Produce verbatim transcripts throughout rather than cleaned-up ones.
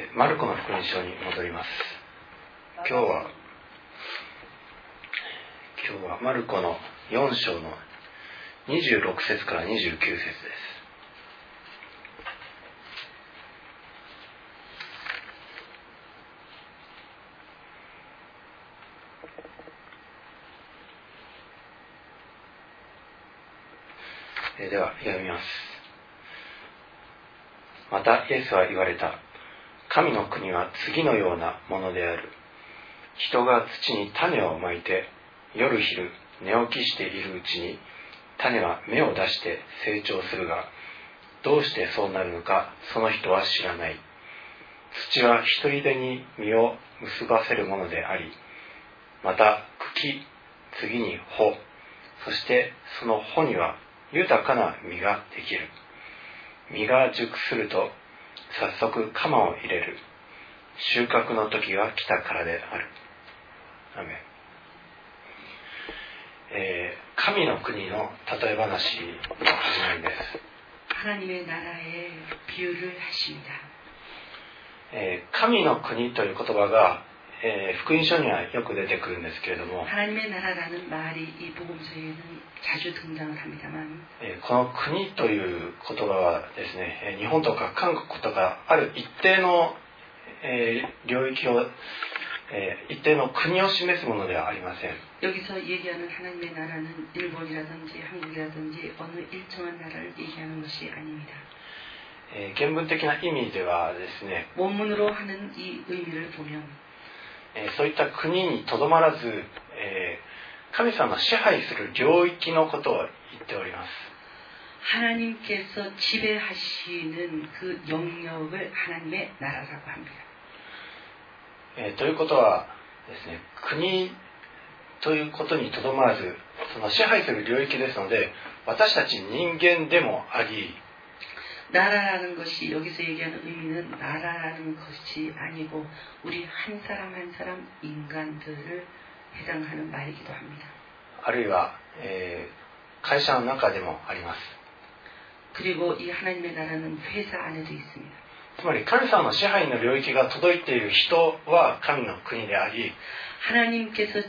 えー、マルコの福音書に戻ります。今日は今日はマルコのよん章のにじゅうろく節からにじゅうきゅう節です。えー、では読みます。またイエスは言われた。神の国は次のようなものである。人が土に種をまいて夜昼寝起きしているうちに種は芽を出して成長するが、どうしてそうなるのかその人は知らない。土は一人でに実を結ばせるものであり、また茎、次に穂、そしてその穂には豊かな実ができる。実が熟すると早速鎌を入れる。収穫の時が来たからである。アメン。えー、神の国の例え話の始まりです。 하나님의 나라의 비유를 하십니다. えー、神の国という言葉が、えー、福音書にはよく出てくるんですけれども、 하나님의 나라라는 말이 이 복음서에는 자주 등장을 합니다만, えー、この国という言葉はですね、日本とか韓国とかある一定の、えー、領域を、えー、一定の国を示すものではありません。 여기서 얘기하는 하나님의 나라는 일본이라든지 한국이라든지 어느 일정한 나라를 얘기하는 것이 아닙니다. えー、原文的な意味ではですね、 원문으로 하는 이 의미를 보면, えー、そういった国にとどまらず、えー、神様の支配する領域のことを言っております。 하나님께서 지배하시는 그 영역을 하나님의 나라라고 합니다. えー、ということはですね、国ということにとどまらず、その支配する領域ですので、私たち人間でもあり、 나라라는 것이 여기서 얘기하는 의미는 나라라는 것이 아니고 우리 한 사람 한 사람 인간들을 해당하는 말이기도 합니다. あるいは、えー、会社の中でもあります。 그리고 이 하나님의 나라는 회사 안에도 있습니다. つまり神様の支配の領域が届いている人は神の国であり、 하나님께서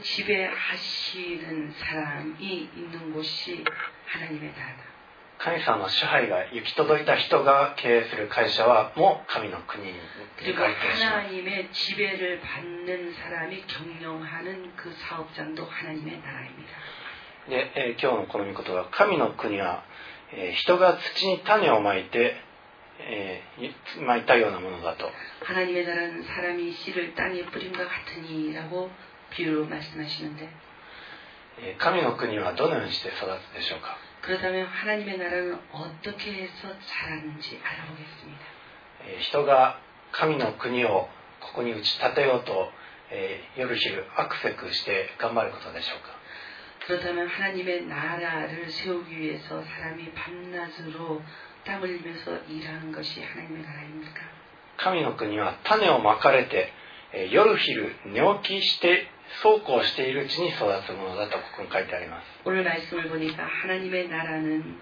지배하시는 사람이 있는 곳이 하나님의 나라다. 神様の支配が行き届いた人が経営する会社はもう神の国に 그리고 該当します。 하나님의 지배를 받는 사람이 경영하는 그 사업장도 하나님의 나라입니다. で、えー、今日のこの御言葉、神の国は、えー、人が土に種をまいて、えー、まいたようなものだと。 하나님의 나라는 사람이 씨를 땅에 뿌림과 같으니라고 비유로 말씀하시는데, えー、神の国はどのようにして育つでしょうか。 그렇다면 하나님의 나라는 어떻게 해서 자라는지 알아보겠습니다. えー、人が神の国をここに打ち立てようと、えー、夜昼アクセクして頑張ることでしょうか。 그렇다면 하나님의 나라를 세우기 위해서 사람이 밤낮으로 땀 흘리면서 일하는 것이 하나님의 나라입니까? 神の国は種をまかれて、えー、夜昼寝起きしてそうこうしているうちに育つものだとここに書いてあります。 오늘 말씀을 보니까 하나님의 나라는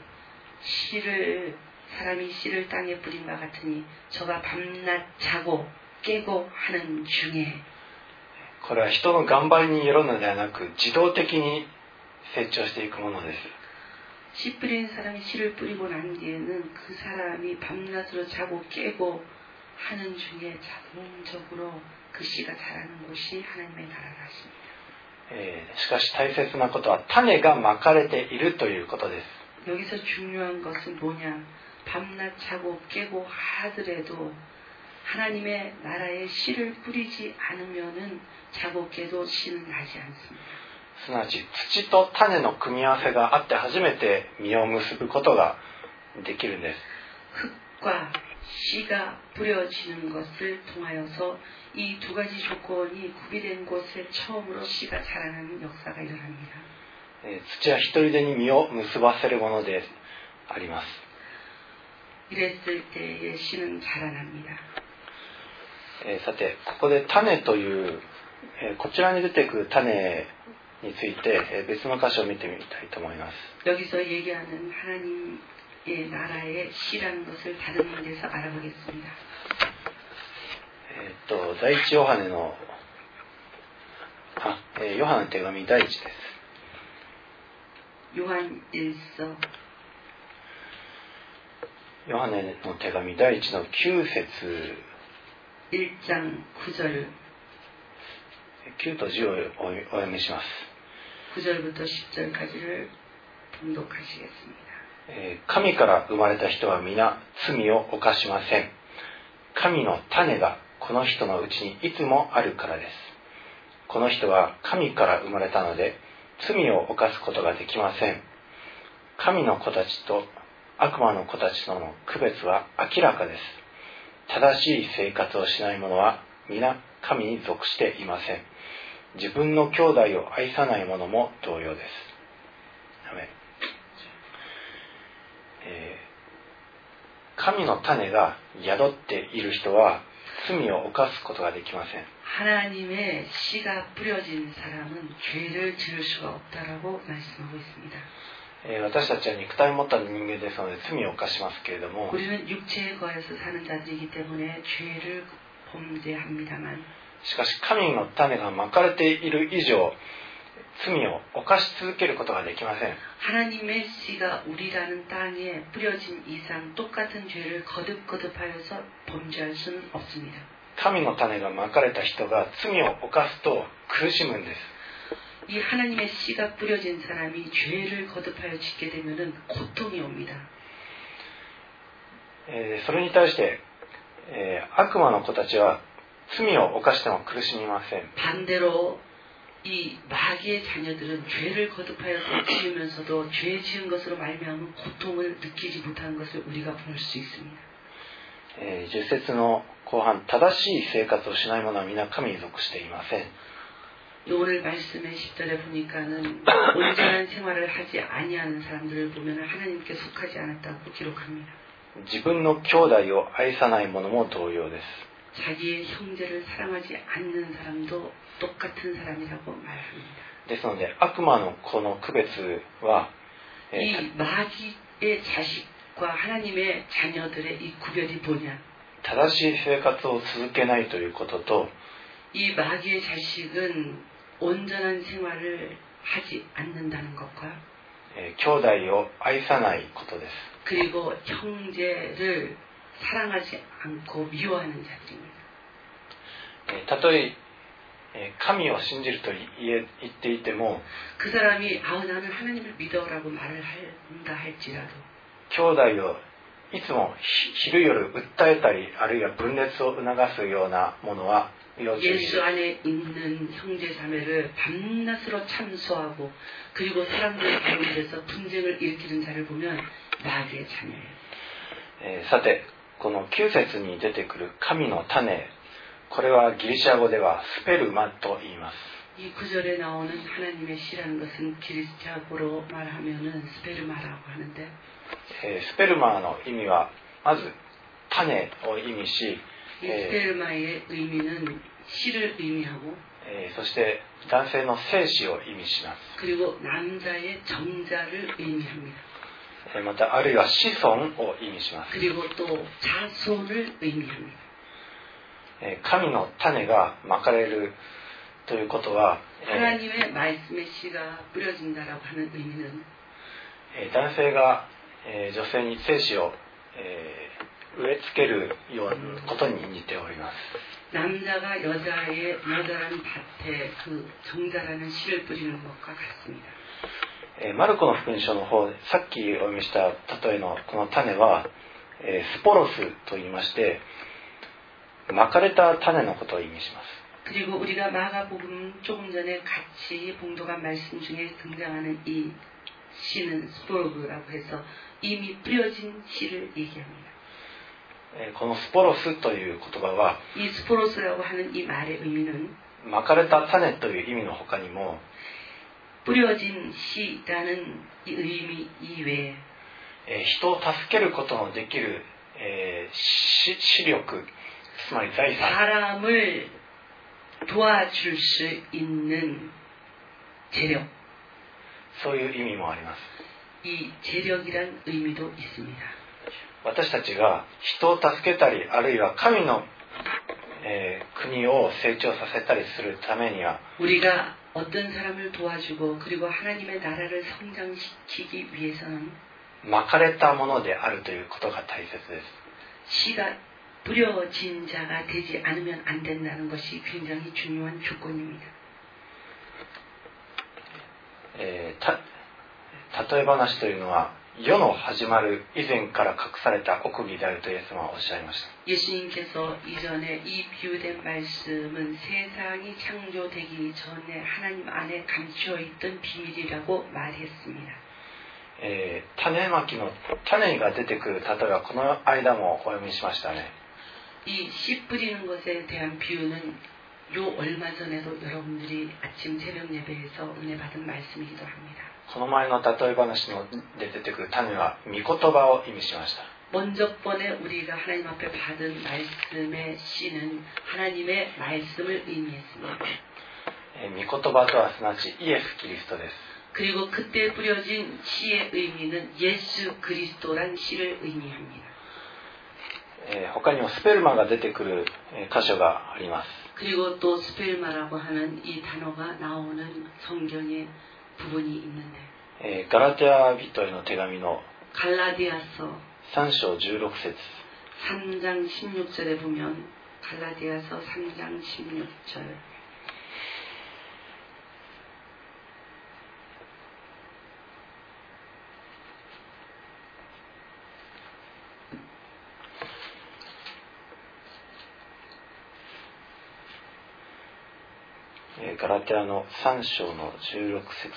씨를 사람이 씨를 땅에 뿌린 바 같으니 저가 밤낮 자고 깨고 하는 중에, これは人の頑張りによるのではなく自動的に成長していくものです。 씨 뿌리는 사람이 씨를 뿌리고 난 뒤에는 그 사람이 밤낮으로 자고 깨고 하는 중에 자동적으로 그 씨가 자라는 곳이 하나님의 나라라 하십니다. えー、しかし大切なことは種がまかれているということです。 여기서 중요한 것은 뭐냐? 밤낮 자고 깨고 하더라도 하나님의 나라에 씨를 뿌리지 않으면은 자고 깨도 씨는 나지 않습니다. すなわち土と種の組み合わせがあって初めて実を結ぶことができるんです。 흙과 씨가 뿌려지는 것을 통하여서 이 두 가지 조건이 구비된 곳에 처음으로 씨가 자라나는 역사가 일어납니다. えー、土は一人でに実を結ばせるものであります。 이랬을 때에 씨는 자라납니다. えー、さてここで種という、えー、こちらに出てくる種について、えー、別の箇所を見てみたいと思います。 여기서 얘기하는 하나님의 나라의 씨라는 것을 다른 데서 알아보겠습니다. えっと第一ヨハネのあ、えー、ヨハネの手紙第一です。 ヨハン일 서 ヨハネの手紙第一のきゅう節 일 장 구 절 きゅうとじをお読みします。 구 절부터 십 절까지를 봉독하시겠습니다. 神から生まれた人は皆罪を犯しません。神の種がこの人のうちにいつもあるからです。この人は神から生まれたので罪を犯すことができません。神の子たちと悪魔の子たちとの区別は明らかです。正しい生活をしない者は皆神に属していません。自分の兄弟を愛さない者も同様です。アメン。えー、神の種が宿っている人は罪を犯すことができません。 하나님의 씨가 뿌려진 사람은 죄를 지을 수가 없다라고 말씀하고 있습니다. 私たちは肉体を持った人間ですので罪を犯しますけれども 우리는 육체에 거해서 사는 자들이기 때문에 죄를 범죄합니다만 しかし神の種がまかれている以上罪を犯し続けることができません。 하나님의 씨가 우리라는 땅에 뿌려진 이상 똑같은 죄를 거듭거듭하여서 범죄할 수는 없습니다. 神の種がまかれた人が罪を犯すと苦しむんです。 이 하나님의 씨가 뿌려진 사람이 죄를 거듭하여 짓게 되면은 고통이 옵니다. えー、それに対して、えー、悪魔の子たちは罪を犯しても苦しみません。 반대로 이 마귀의 자녀들은 죄를 거듭하여서 지으면서도 죄 지은 것으로 말미암은 고통을 느끼지 못하는 것을 우리가 볼 수 있습니다. えー、じゅっ節の後半、正しい生活をしない者は皆神に属していません。 오늘 말씀의 십 절에 보니까는 온전한 생활을 하지 아니하는 사람들을 보면 하나님께 속하지 않았다고 기록합니다. 自分の兄弟を愛さない者も同様です。 자기의 형제를 사랑하지 않는 사람도 똑같은 사람이라고 말합니다. ですので悪魔の子の区別は、えー、 이 마귀의 자식과 하나님의 자녀들의 이 구별이 뭐냐? 正しい生活を続けないということと 이 마귀의 자식은 온전한 생활을 하지 않는다는 것과 えー、兄弟を愛さないことです。 그리고 형제를 사랑하지 않고 미워하는 자들입니다. えー、たとええー、神を信じると言え、言っていても 그 사람이 아 나는 하나님을 믿어라고 말을 한다 할지라도 兄弟をいつも昼夜訴えたりあるいは分裂を促すようなものは 예수 안에 있는 형제자매를 밤낮으로 참소하고 그리고 사람들 가운데서 분쟁을 일으키는 자를 보면 마귀의 자녀예요. えー、さてこのきゅう節に出てくる神の種、これはギリシャ語ではスペルマと言います。 이 구절에 나오는 하나님의 씨라는 것은 기리스자어로 말하면은 스페르마라고 하는데 えー、スペルマの意味はまず種を意味し 이 스페르마의 의미는 씨를 의미하고 えー、そして男性の精子を意味します。 그리고 남자의 정자를 의미합니다. えー、またあるいは子孫を意味します。 그리고 또 자손을 의미합니다. えー、神の種がまかれるということは、えー、 하나님의 말씀의 씨가 뿌려진다라고 하는 의미는 えー、男性が、えー、女性に精子を、えー、植え付けるようなことに似ております。 남자가 여자의 여자라는 밭에 그 정자라는 씨를 뿌리는 것과 같습니다. えー、マルコの福音書の方、さっきお読みした例えのこの種は、えー、スポロスと言いまして、まかれた種のことを意味します。 그리고 우리가 마가복음 조금 전에 같이 봉독한 말씀 중에 등장하는 이 씨는 스포로그라고 해서 이미 뿌려진 씨를 얘기합니다. このスポロスという言葉は 이 스포로스라고 하는 이 말의 의미는 まかれた種という意味の他にも 뿌려진 씨라는 이 의미 이외에 人を助けることのできる、えー、視力つまり財産 사람을 도와줄 수 있는 재력 そういう意味もあります。 이 재력이란 의미도 있습니다. 私たちが人を助けたりあるいは神のえー、国を成長させたりするためには 우리가 어떤 사람을 도와주고 그리고 하나님의 나라를 성장시키기 위해서는 まかれたものであるということが大切です。 씨가 뿌려진 자가 되지 않으면 안 된다는 것이 굉장히 중요한 조건입니다. えー、た例え話というのは世の始まる以前から隠された奥義であるとイエス様はおっしゃいました。 예수님께서 이전에 이 비유된 말씀은 세상이 창조되기 전에 하나님 안에 감추어 있던 비밀이라고 말했습니다. えー、種まきの種が出てくる例えばこの間もお読みしましたね。 이 씨 뿌리는 것에 대한 비유는 요 얼마 전에도 여러분들이 아침 새벽 예배에서 은혜 받은 말씀이기도 합니다. この前の例え話ので出てくる種は御言葉を意味しました。 먼저 번에 우리가 하나님 앞에 받은 말씀의 씨는 하나님의 말씀을 의미했습니다. えー、御言葉とはすなわちイエス・キリストです。 그리고 그때 뿌려진 씨의 의미는 예수 그리스도란 씨를 의미합니다. えー、他にもスペルマが出てくる箇所があります。 그리고 또 스펠마라고 하는 이 단어가 나오는 성경의 부분이 있는데 えー、ガラテヤ人への手紙の 갈라디아서 さん章じゅうろく節 삼 장 십육 절에 보면 갈라디아서 삼 장 십육 절 ガラテヤのさん章のじゅうろく節です。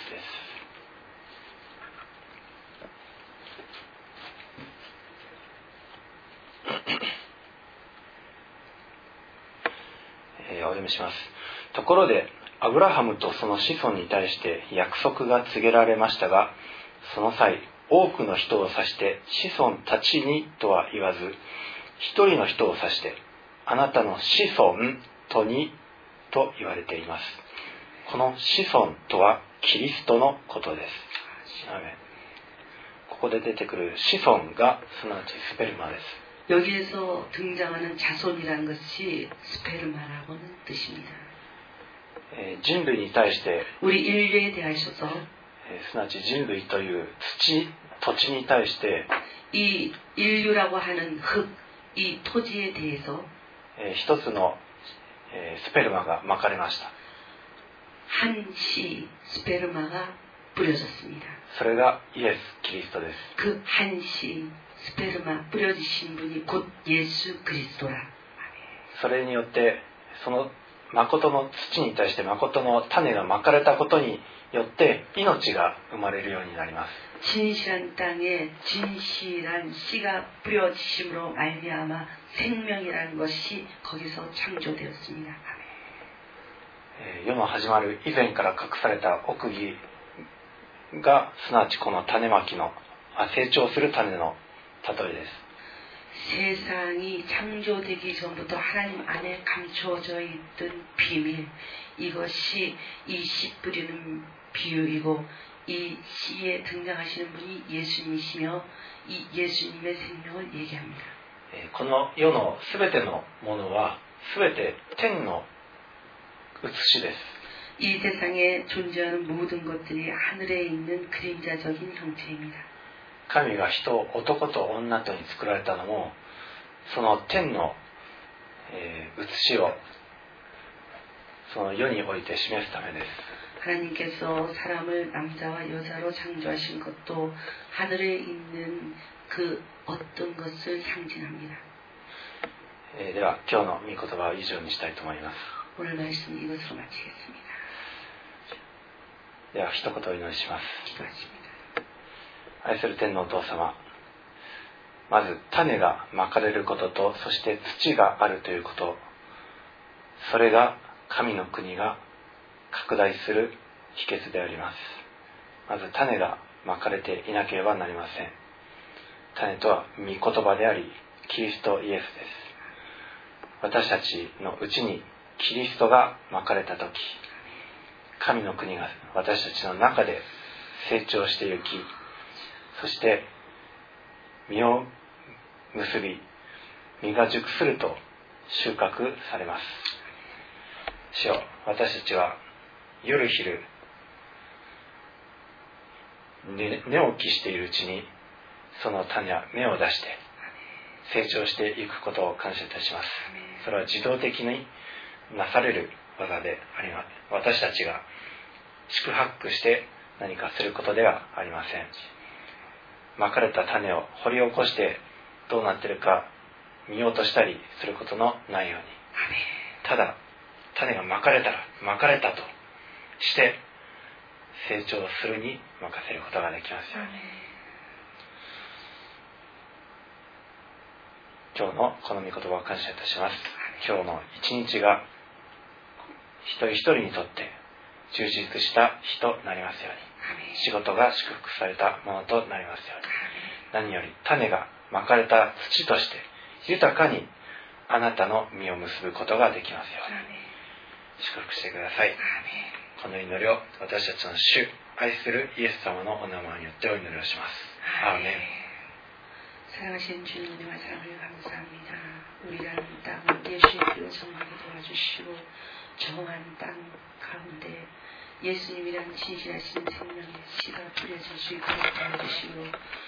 えー、お読みします。ところでアブラハムとその子孫に対して約束が告げられましたが、その際多くの人を指して子孫たちにとは言わず、一人の人を指してあなたの子孫とにと言われています。この子孫とはキリストのことです。ここで出てくる子孫がすなわちスペルマです。 여기에서 등장하는 자손이라는 것이 스페르마라고는 뜻입니다. 人類に対して 우리 인류에 대하여서 すなわち人類という土、土地に対して 이 인류라고 하는 흙, 이 토지에 대해서 一つのスペルマがまかれました。 한 씨 스페르마가 뿌려졌습니다. それがイエス・キリストです。 그 한 씨 스페르마 뿌려지신 분이 곧 예수 그리스도라. それによってその誠の土に対して誠の種がまかれたことによって命が生まれるようになります。 진실한 땅에 진실한 씨가 뿌려지심으로 말미암아 생명이라는 것이 거기서 창조되었습니다. 世の始まる以前から隠された奥義がすなわちこの種まきの成長する種の例えです。 세상이 창조되기 전부터 하나님 안에 감추어져 있던 비밀, 이것이 이 씨 뿌리는 비유이고 이 씨에 등장하시는 분이 예수님이시며 이 예수님의 생명을 얘기합니다. この世のすべてのものはすべて天の写しです。 이 세상에 존재하는 모든 것들이 하늘에 있는 그림자적인 형체입니다. 神が人を男と女とに作られたのもその天の、えー、写しをその世において示すためです。 하나님께서 사람을 남자와 여자로 창조하신 것도 하늘에 있는 그 어떤 것을 상징합니다. えー、では今日の御言葉は以上にしたいと思います。 오늘 말씀 이것으로 마치겠습니다. では一言お祈りします。 기도하십니다. 愛する天のお父様、まず種がまかれることと、そして土があるということ、それが神の国が拡大する秘訣であります。まず種がまかれていなければなりません。種とは御言葉であり、キリストイエスです。私たちのうちにキリストがまかれたとき、神の国が私たちの中で成長してゆき、そして実を結び、実が熟すると収穫されます。主よ、私たちは夜昼寝起きしているうちにその種は芽を出して成長していくことを感謝いたします。それは自動的になされる技であります。私たちが四苦八苦して何かすることではありません。まかれた種を掘り起こしてどうなっているか見ようとしたりすることのないように、ただ種がまかれたらまかれたとして成長するに任せることができますように。今日のこの御言葉を感謝いたします。今日の一日が一人一人にとって充実した日となりますように、仕事が祝福されたものとなりますように、何より種がまかれた土として豊かにあなたの実を結ぶことができますように祝福してください。この祈りを私たちの主、愛するイエス様のお名前によってお祈りをします。アーメン。 사랑하신 주님 은혜와 사랑을 감사합니다. 우리라는 땅을 예수의 피로 정하게 도와주시고 정한 땅 가운데 예수님이란 진실하신 생명의 씨가 뿌려질 수 있도록 도와주시고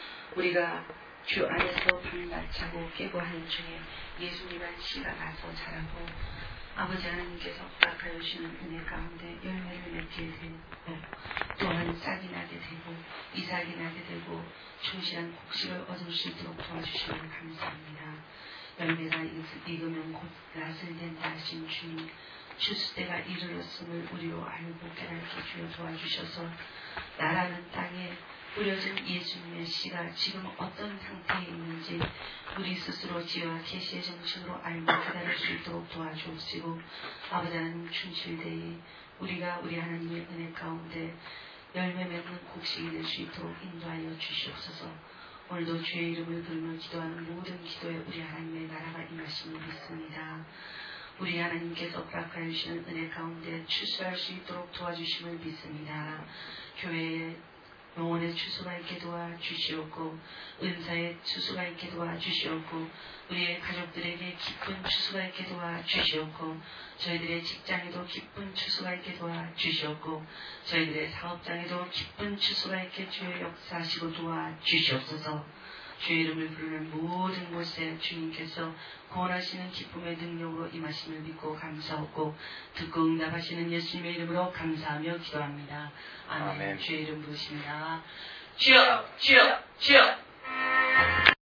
우리가 주 안에서 밤낮 자고 깨고 하는 중에 예수님이란 씨가 나서 자라고 아버지 하나님께서 허락하여 주시는 은혜 가운데 열매를 맺게 되고 또한 싹이 나게 되고 이삭이 나게 되고 충실한 곡식을 얻을 수 있도록 도와주시면 감사합니다. 열매가 익으면 곧 낫을 된다 하신 주님, 추수때가 이르렀음을 우리로 알고 깨닫게 주여 도와주셔서 나라는 땅에 뿌려진 예수님의 씨가 지금 어떤 상태에 있는지 우리 스스로 지혜와 계시의 정신으로 알고 기다릴 수 있도록 도와주시고 아버지 하나님 충실되이 우리가 우리 하나님의 은혜 가운데 열매 맺는 곡식이 될 수 있도록 인도하여 주시옵소서. 오늘도 주의 이름을 부르며 기도하는 모든 기도에 우리 하나님의 나라가 임하심을 믿습니다. 우리 하나님께서 허락하여 주시는 은혜 가운데 추수할 수 있도록 도와주심을 믿습니다. 교회에 영혼의 추수가 있게 도와주시옵고 은사의 추수가 있게 도와주시옵고 우리의 가족들에게 기쁜 추수가 있게 도와주시옵고 저희들의 직장에도 기쁜 추수가 있게 도와주시옵고 저희들의 사업장에도 기쁜 추수가 있게 주의 역사하시고 도와주시옵소서. 주의 이름을 부르는 모든 곳에 주님께서 구원하시는 기쁨의 능력으로 임하심을 믿고 감사하고 듣고 응답하시는 예수님의 이름으로 감사하며 기도합니다. 아멘. 아멘. 주의 이름 부르십니다. 주여 주여 주여.